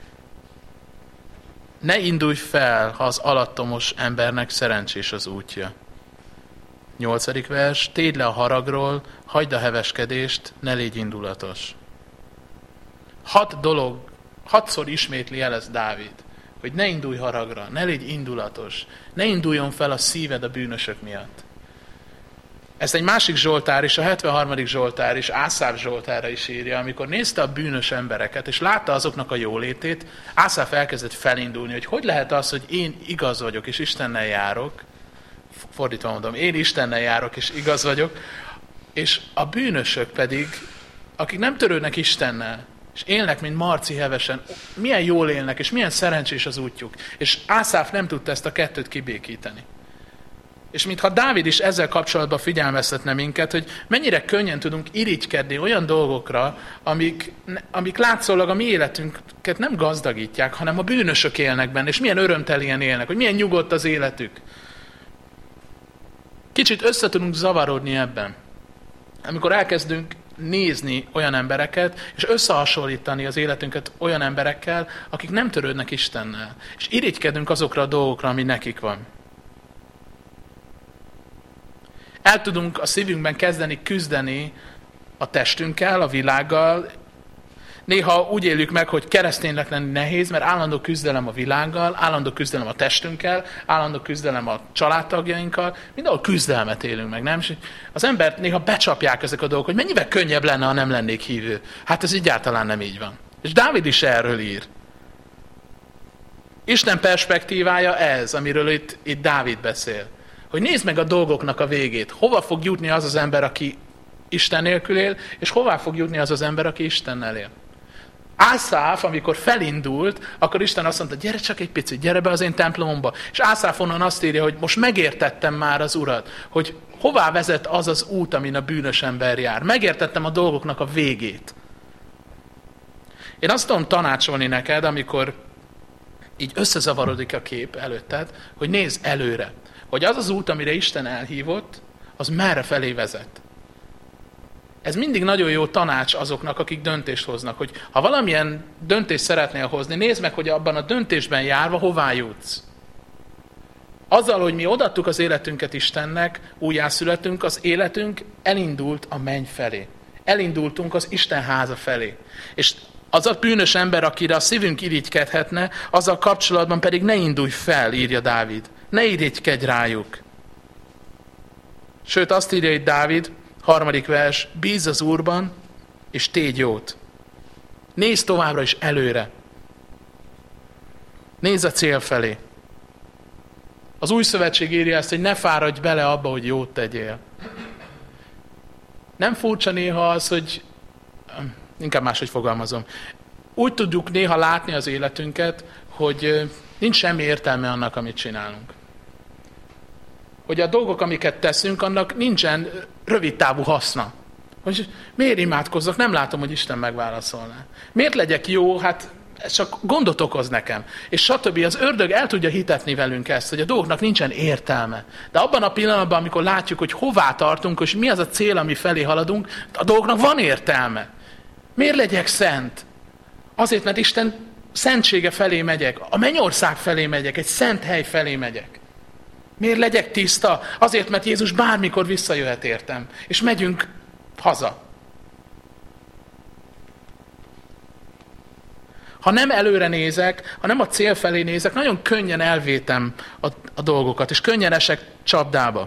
Speaker 1: ne indulj fel, ha az alattomos embernek szerencsés az útja. 8. vers, tédd le a haragról, hagyd a heveskedést, ne légy indulatos. 6 dolog, 6-szor ismétli el ezt Dávid, hogy ne indulj haragra, ne légy indulatos, ne induljon fel a szíved a bűnösök miatt. Ezt egy másik Zsoltár is, a 73. Zsoltár is, Ászáf Zsoltára is írja, amikor nézte a bűnös embereket, és látta azoknak a jólétét, Ászáf elkezdett felindulni, hogy lehet az, hogy én igaz vagyok, és Istennel járok, fordítva mondom, én Istennel járok, és igaz vagyok, és a bűnösök pedig, akik nem törődnek Istennel, és élnek, mint Marci hevesen, milyen jól élnek, és milyen szerencsés az útjuk. És Ászáf nem tudta ezt a kettőt kibékíteni. És mintha Dávid is ezzel kapcsolatban figyelmeztetne minket, hogy mennyire könnyen tudunk irigykedni olyan dolgokra, amik látszólag a mi életünket nem gazdagítják, hanem a bűnösök élnek benne, és milyen örömtelien élnek, hogy milyen nyugodt az életük. Kicsit össze tudunk zavarodni ebben. Amikor elkezdünk nézni olyan embereket, és összehasonlítani az életünket olyan emberekkel, akik nem törődnek Istennel. És irigykedünk azokra a dolgokra, ami nekik van. El tudunk a szívünkben kezdeni küzdeni a testünkkel, a világgal. Néha úgy éljük meg, hogy kereszténynek lenni nehéz, mert állandó küzdelem a világgal, állandó küzdelem a testünkkel, állandó küzdelem a családtagjainkkal, mindenhol küzdelmet élünk meg, nem? És az embert néha becsapják ezek a dolgok, hogy mennyivel könnyebb lenne, ha nem lennék hívő. Hát ez egyáltalán nem így van. És Dávid is erről ír. Isten perspektívája ez, amiről itt Dávid beszél. Hogy nézd meg a dolgoknak a végét. Hova fog jutni az az ember, aki Isten nélkül él, és hová fog jutni az az ember, aki Istennel él. Ászáf, amikor felindult, akkor Isten azt mondta, gyere csak egy picit, gyere be az én templomomba. És Ászáf onnan azt írja, hogy most megértettem már az Urat, hogy hová vezet az az út, amin a bűnös ember jár. Megértettem a dolgoknak a végét. Én azt tudom tanácsolni neked, amikor így összezavarodik a kép előtted, hogy nézz előre. Hogy az az út, amire Isten elhívott, az merre felé vezet. Ez mindig nagyon jó tanács azoknak, akik döntést hoznak, hogy ha valamilyen döntést szeretnél hozni, nézd meg, hogy abban a döntésben járva hová jutsz. Azzal, hogy mi odaadtuk az életünket Istennek, újjászületünk, az életünk elindult a menny felé. Elindultunk az Isten háza felé. És az a bűnös ember, akire a szívünk irigykedhetne, azzal kapcsolatban pedig ne indulj fel, írja Dávid. Ne irigykedj rájuk. Sőt, azt írja itt Dávid, 3. vers, bízz az Úrban, és tégy jót. Nézz továbbra is előre. Nézz a cél felé. Az Új Szövetség írja ezt, hogy ne fáradj bele abba, hogy jót tegyél. Nem furcsa néha az, hogy... Inkább máshogy fogalmazom. Úgy tudjuk néha látni az életünket, hogy nincs semmi értelme annak, amit csinálunk. Hogy a dolgok, amiket teszünk, annak nincsen rövidtávú haszna. Hogy miért imádkozzak? Nem látom, hogy Isten megválaszolná. Miért legyek jó? Hát ez csak gondot okoz nekem. És stb. Az ördög el tudja hitetni velünk ezt, hogy a dolgoknak nincsen értelme. De abban a pillanatban, amikor látjuk, hogy hová tartunk, és mi az a cél, ami felé haladunk, a dolgoknak van értelme. Miért legyek szent? Azért, mert Isten szentsége felé megyek, a mennyország felé megyek, egy szent hely felé megyek. Miért legyek tiszta? Azért, mert Jézus bármikor visszajöhet értem. És megyünk haza. Ha nem előre nézek, ha nem a cél felé nézek, nagyon könnyen elvétem a dolgokat, és könnyen esek csapdába.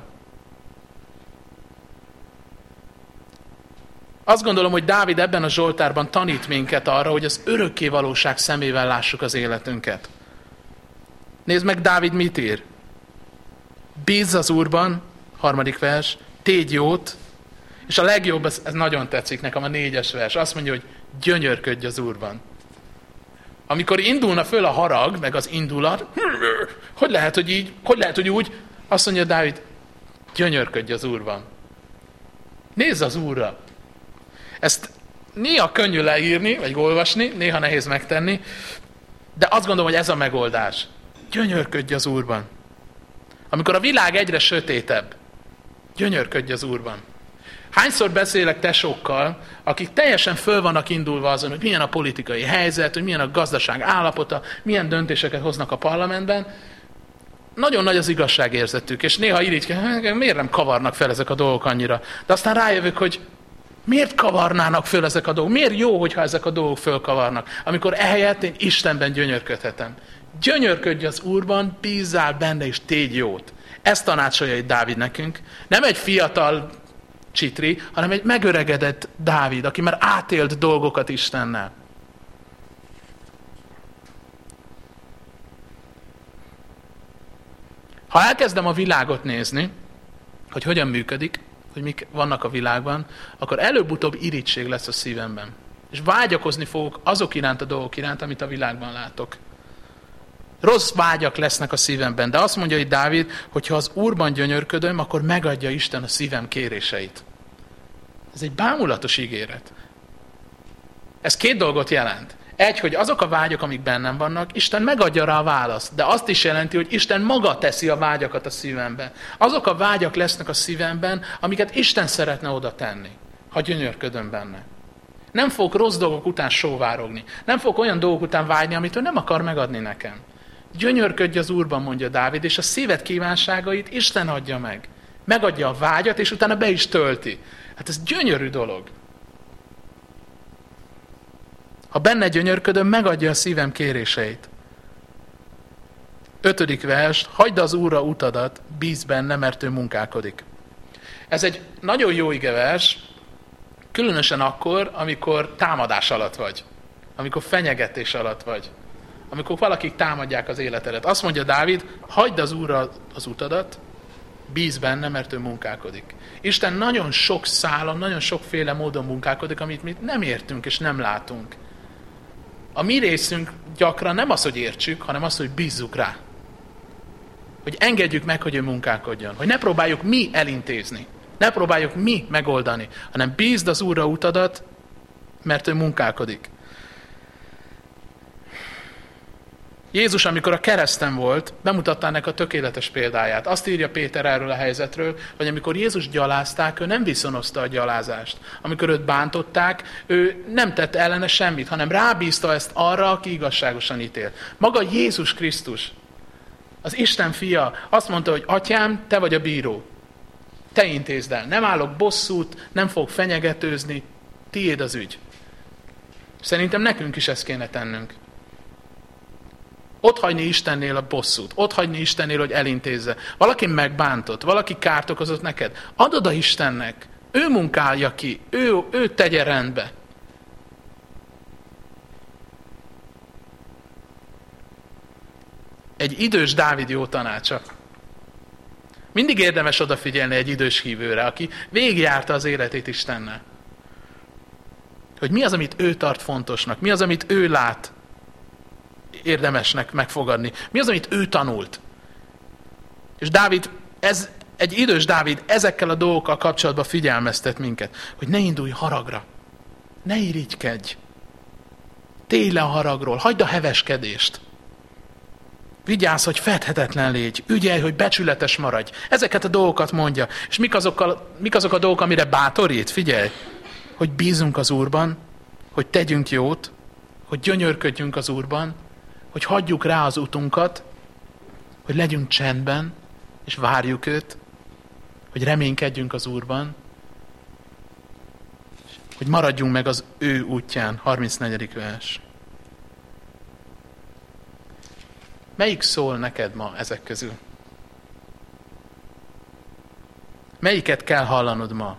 Speaker 1: Azt gondolom, hogy Dávid ebben a Zsoltárban tanít minket arra, hogy az örökké valóság szemével lássuk az életünket. Nézd meg, Dávid mit ír. Bízz az Úrban, 3. vers, tégy jót, és a legjobb, ez nagyon tetszik nekem, a 4. vers. Azt mondja, hogy gyönyörködj az Úrban. Amikor indulna föl a harag, meg az indulat, hogy lehet, hogy így, hogy lehet, hogy úgy, azt mondja Dávid, gyönyörködj az Úrban. Nézz az Úrra. Ezt néha könnyű leírni, vagy olvasni, néha nehéz megtenni, de azt gondolom, hogy ez a megoldás. Gyönyörködj az Úrban. Amikor a világ egyre sötétebb, gyönyörködj az Úrban. Hányszor beszélek tesókkal, akik teljesen föl vannak indulva azon, hogy milyen a politikai helyzet, hogy milyen a gazdaság állapota, milyen döntéseket hoznak a parlamentben. Nagyon nagy az igazságérzetük, és néha irigykednek, miért nem kavarnak fel ezek a dolgok annyira. De aztán rájövök, hogy miért kavarnának föl ezek a dolgok? Miért jó, hogyha ezek a dolgok fölkavarnak? Amikor ehelyett én Istenben gyönyörködhetem. Gyönyörködj az Úrban, bízzál benne és tégy jót. Ezt tanácsolja itt Dávid nekünk. Nem egy fiatal csitri, hanem egy megöregedett Dávid, aki már átélt dolgokat Istennel. Ha elkezdem a világot nézni, hogy hogyan működik, hogy mik vannak a világban, akkor előbb-utóbb irigység lesz a szívemben. És vágyakozni fogok azok iránt a dolgok iránt, amit a világban látok. Rossz vágyak lesznek a szívemben, de azt mondja itt Dávid, hogy ha az Úrban gyönyörködöm, akkor megadja Isten a szívem kéréseit. Ez egy bámulatos ígéret. Ez 2 dolgot jelent. Egy, hogy azok a vágyak, amik bennem vannak, Isten megadja rá a választ, de azt is jelenti, hogy Isten maga teszi a vágyakat a szívembe. Azok a vágyak lesznek a szívemben, amiket Isten szeretne oda tenni, ha gyönyörködöm benne. Nem fogok rossz dolgok után sóvárogni. Nem fogok olyan dolgok után vágyni, amit ő nem akar megadni nekem. Gyönyörködj az Úrban, mondja Dávid, és a szíved kívánságait Isten adja meg. Megadja a vágyat, és utána be is tölti. Hát ez gyönyörű dolog. Ha benne gyönyörködöm, megadja a szívem kéréseit. 5. vers, hagyd az Úrra utadat, bízz benne, mert ő munkálkodik. Ez egy nagyon jó igevers, különösen akkor, amikor támadás alatt vagy. Amikor fenyegetés alatt vagy. Amikor valakik támadják az életedet. Azt mondja Dávid, hagyd az Úrra az utadat, bízz benne, mert ő munkálkodik. Isten nagyon sok szálon, nagyon sokféle módon munkálkodik, amit mi nem értünk és nem látunk. A mi részünk gyakran nem az, hogy értsük, hanem az, hogy bízzuk rá. Hogy engedjük meg, hogy ő munkálkodjon. Hogy ne próbáljuk mi elintézni. Ne próbáljuk mi megoldani, hanem bízd az Úrra utadat, mert ő munkálkodik. Jézus, amikor a kereszten volt, bemutatta ennek a tökéletes példáját. Azt írja Péter erről a helyzetről, hogy amikor Jézus gyalázták, ő nem viszonozta a gyalázást. Amikor őt bántották, ő nem tett ellene semmit, hanem rábízta ezt arra, aki igazságosan ítél. Maga Jézus Krisztus, az Isten fia, azt mondta, hogy Atyám, te vagy a bíró. Te intézd el. Nem állok bosszút, nem fogok fenyegetőzni, tiéd az ügy. Szerintem nekünk is ezt kéne tennünk. Ott hagyni Istennél a bosszút, ott hagyni Istennél, hogy elintézze. Valaki megbántott, valaki kárt okozott neked. Add oda Istennek, ő munkálja ki, ő tegye rendbe. Egy idős Dávid jó tanácsa. Mindig érdemes odafigyelni egy idős hívőre, aki végigjárta az életét Istennel. Hogy mi az, amit ő tart fontosnak, mi az, amit ő lát érdemesnek megfogadni, mi az, amit ő tanult. És Dávid, egy idős Dávid ezekkel a dolgokkal kapcsolatban figyelmeztet minket, hogy ne indulj haragra, ne irigykedj, télj le a haragról, hagyd a heveskedést. Vigyázz, hogy fedhetetlen légy, ügyelj, hogy becsületes maradj. Ezeket a dolgokat mondja. És mik azok a dolgok, amire bátorít? Figyelj, hogy bízunk az Úrban, hogy tegyünk jót, hogy gyönyörködjünk az Úrban, hogy hagyjuk rá az utunkat, hogy legyünk csendben, és várjuk őt, hogy reménykedjünk az Úrban, hogy maradjunk meg az ő útján. 34. vers. Melyik szól neked ma ezek közül? Melyiket kell hallanod ma?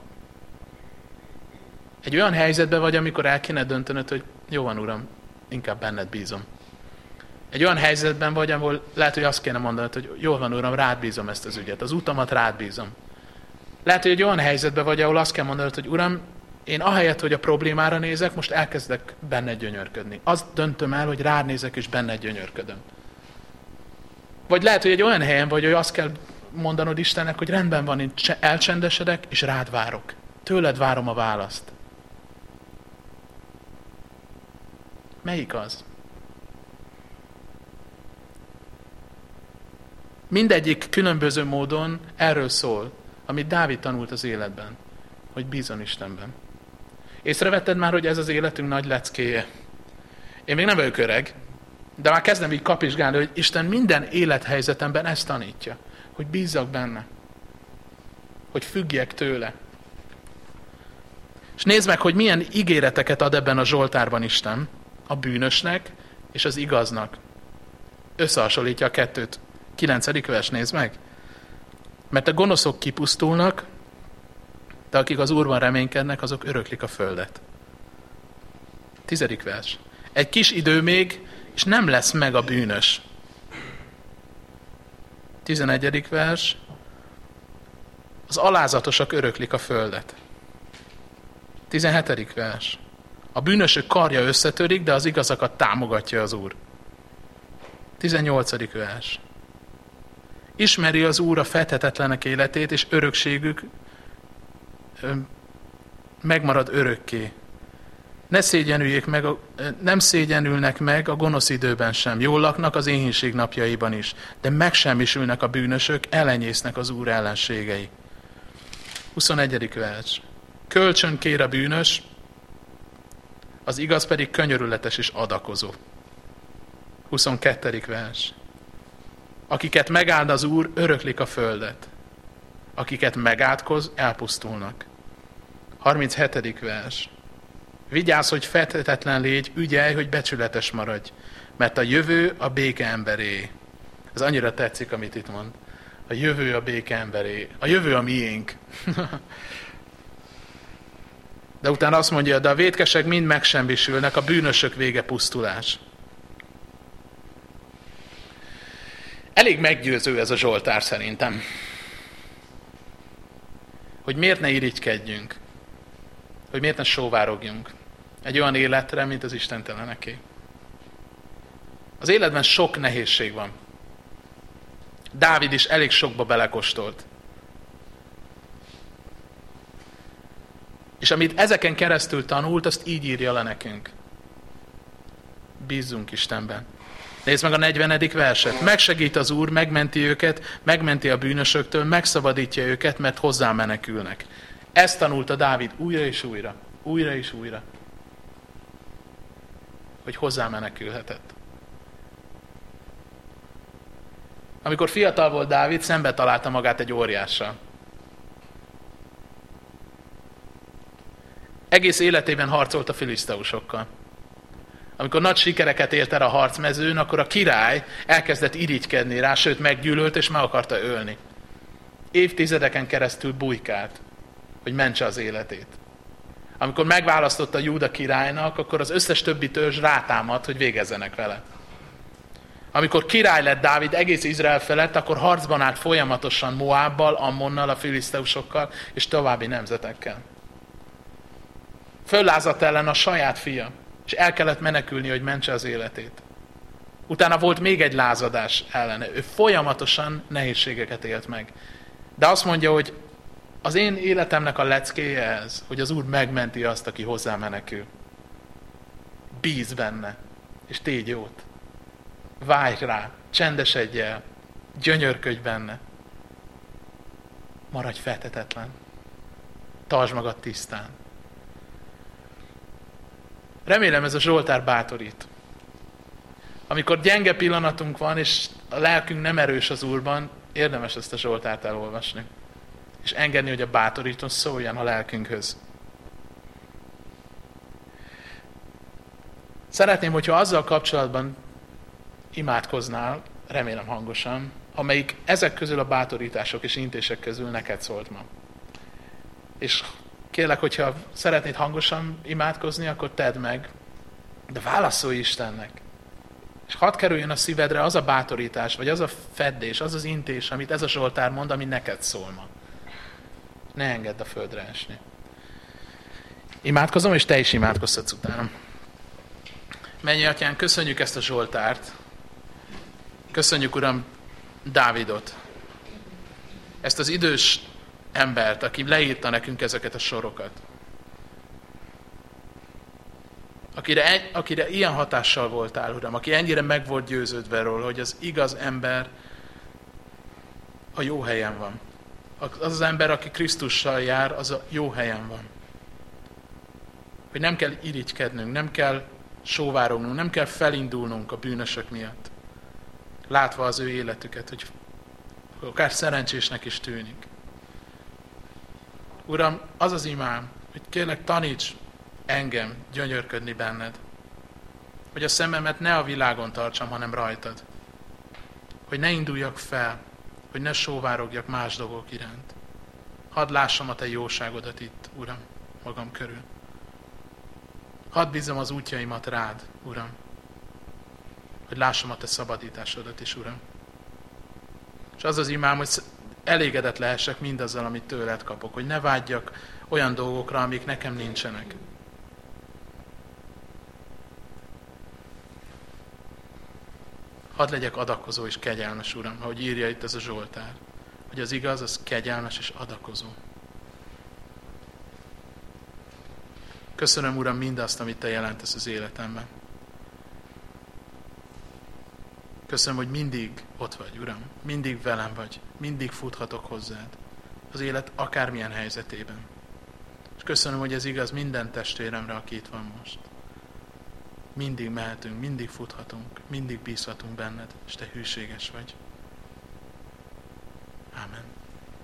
Speaker 1: Egy olyan helyzetben vagy, amikor el kéne döntened, hogy jó van, Uram, inkább benned bízom. Egy olyan helyzetben vagy, ahol lehet, hogy azt kéne mondanod, hogy jó van, Uram, rád bízom ezt az ügyet, az utamat rád bízom. Lehet, hogy egy olyan helyzetben vagy, ahol azt kell mondanod, hogy Uram, én ahelyett, hogy a problémára nézek, most elkezdek benned gyönyörködni. Azt döntöm el, hogy rád nézek, és benned gyönyörködöm. Vagy lehet, hogy egy olyan helyen vagy, hogy azt kell mondanod Istennek, hogy rendben van, én elcsendesedek, és rád várok. Tőled várom a választ. Melyik az? Mindegyik különböző módon erről szól, amit Dávid tanult az életben, hogy bízon Istenben. Észrevetted már, hogy ez az életünk nagy leckéje? Én még nem vagyok öreg, de már kezdem így kapizsgálni, hogy Isten minden élethelyzetemben ezt tanítja, hogy bízzak benne, hogy függjek tőle. És nézd meg, hogy milyen ígéreteket ad ebben a Zsoltárban Isten, a bűnösnek és az igaznak. Összehasonlítja a kettőt. 9. vers, nézd meg. Mert a gonoszok kipusztulnak, de akik az Úrban reménykednek, azok öröklik a földet. 10. vers. Egy kis idő még, és nem lesz meg a bűnös. 11. vers. Az alázatosak öröklik a földet. 17. vers. A bűnösök karja összetörik, de az igazakat támogatja az Úr. 18. vers. Ismeri az Úr a fedhetetlenek életét, és örökségük megmarad örökké. Nem szégyenülnek meg a gonosz időben sem. Jól laknak az éhínség napjaiban is, de megsemmisülnek a bűnösök, elenyésznek az Úr ellenségei. 21. vers. Kölcsön kér a bűnös, az igaz pedig könyörületes és adakozó. 22. vers. Akiket megáld az Úr, öröklik a földet. Akiket megátkoz, elpusztulnak. 37. vers. Vigyázz, hogy fedhetetlen légy, ügyelj, hogy becsületes maradj, mert a jövő a béke emberé. Ez annyira tetszik, amit itt mond. A jövő a béke emberé. A jövő a miénk. De utána azt mondja, de a vétkesek mind megsemmisülnek, a bűnösök vége pusztulás. Elég meggyőző ez a Zsoltár szerintem. Hogy miért ne irigykedjünk. Hogy miért ne sóvárogjunk egy olyan életre, mint az istenteleneké. Az életben sok nehézség van. Dávid is elég sokba belekóstolt. És amit ezeken keresztül tanult, azt így írja le nekünk. Bízzunk Istenben. Nézd meg a 40. verset. Megsegít az Úr, megmenti őket, megmenti a bűnösöktől, megszabadítja őket, mert hozzá menekülnek. Ezt tanulta Dávid újra és újra. Újra és újra. Hogy hozzá menekülhetett. Amikor fiatal volt Dávid, szembe találta magát egy óriással. Egész életében harcolt a filiszteusokkal. Amikor nagy sikereket ért el a harcmezőn, akkor a király elkezdett irigykedni rá, sőt meggyűlölt és meg akarta ölni. Évtizedeken keresztül bujkált, hogy mentse az életét. Amikor megválasztotta Júda királynak, akkor az összes többi törzs rátámadt, hogy végezzenek vele. Amikor király lett Dávid egész Izrael felett, akkor harcban állt folyamatosan Moábbal, Ammonnal, a filiszteusokkal és további nemzetekkel. Föllázadt ellen a saját fia, és el kellett menekülni, hogy mentse az életét. Utána volt még egy lázadás ellene. Ő folyamatosan nehézségeket élt meg. De azt mondja, hogy az én életemnek a leckéje ez, hogy az Úr megmenti azt, aki hozzá menekül. Bíz benne, és tégy jót. Várj rá, csendesedj el, gyönyörködj benne. Maradj feltetetlen. Tartsd magad tisztán. Remélem ez a Zsoltár bátorít. Amikor gyenge pillanatunk van, és a lelkünk nem erős az Úrban, érdemes ezt a Zsoltárt elolvasni. És engedni, hogy a bátorító szóljon a lelkünkhöz. Szeretném, hogyha azzal kapcsolatban imádkoznál, remélem hangosan, amelyik ezek közül a bátorítások és intések közül neked szólt ma. És kérlek, hogyha szeretnéd hangosan imádkozni, akkor tedd meg, de válaszolj Istennek. És hadd kerüljön a szívedre az a bátorítás, vagy az a feddés, az az intés, amit ez a Zsoltár mond, ami neked szól ma. Ne engedd a földre esni. Imádkozom, és te is imádkozhatsz utánam. Mennyei Atyán, köszönjük ezt a Zsoltárt. Köszönjük, Uram, Dávidot. Ezt az idős embert, aki leírta nekünk ezeket a sorokat. Akire ilyen hatással voltál, Uram, aki ennyire meg volt győződve róla, hogy az igaz ember a jó helyen van. Az az ember, aki Krisztussal jár, az a jó helyen van. Hogy nem kell irigykednünk, nem kell sóvárognunk, nem kell felindulnunk a bűnösök miatt. Látva az ő életüket, hogy akár szerencsésnek is tűnik. Uram, az az imám, hogy kérlek taníts engem gyönyörködni benned. Hogy a szememet ne a világon tartsam, hanem rajtad. Hogy ne induljak fel, hogy ne sóvárogjak más dolgok iránt. Hadd lássam a te jóságodat itt, Uram, magam körül. Hadd bízzam az útjaimat rád, Uram, hogy lássam a te szabadításodat is, Uram. És az az imám, hogy elégedett lehessek mindazzal, amit tőled kapok, hogy ne vágyjak olyan dolgokra, amik nekem nincsenek. Hadd legyek adakozó és kegyelmes, Uram, ahogy írja itt ez a Zsoltár, hogy az igaz, az kegyelmes és adakozó. Köszönöm, Uram, mindazt, amit te jelentesz az életemben. Köszönöm, hogy mindig ott vagy, Uram, mindig velem vagy, mindig futhatok hozzád az élet akármilyen helyzetében. És köszönöm, hogy ez igaz minden testvéremre, aki itt van most. Mindig mehetünk, mindig futhatunk, mindig bízhatunk benned, és te hűséges vagy.